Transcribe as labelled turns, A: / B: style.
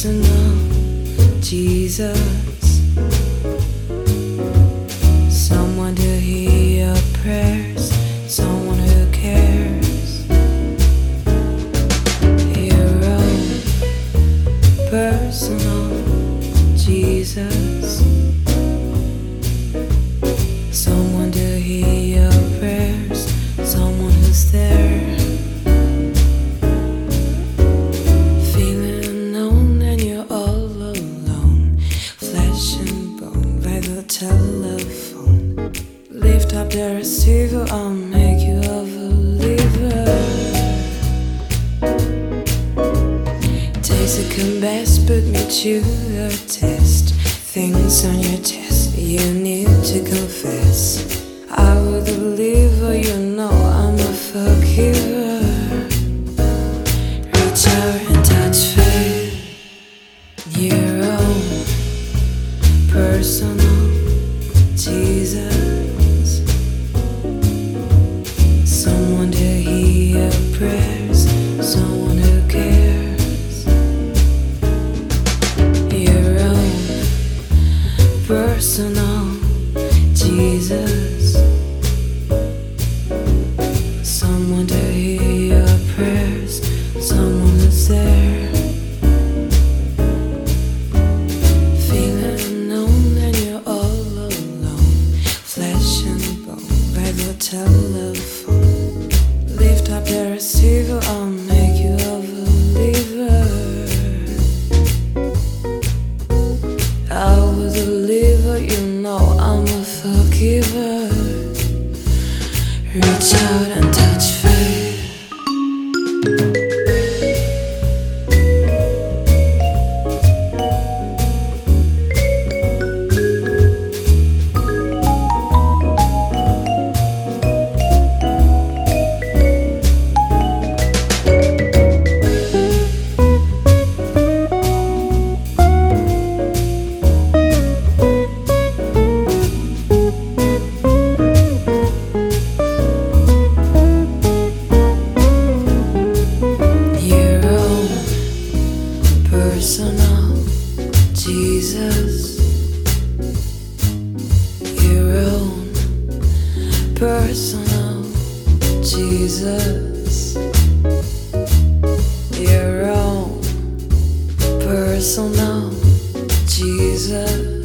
A: personal Jesus, someone to hear your prayers, someone who cares. Your own personal Jesus, someone to hear your prayers, someone who's there. Feeling unknown and you're all alone, flesh and bone by the telephone. Lift up the receiver, I'll make you a believer. Days that come best put me to the test. Things on your chest you need to confess. I was a believer, you know I'm a forgiver. Reach out and touch faith. Your own personal Jesus, someone to hear your prayers, someone who cares. Your own personal Jesus, someone to hear your prayers, someone who's there. Feeling unknown and you're all alone, flesh and bone by the telephone. Lift up the receiver, I'll make you a believer. I was a believer, you know I'm a forgiver. Reach out and touch faith. Personal Jesus, your own personal Jesus, your own personal Jesus.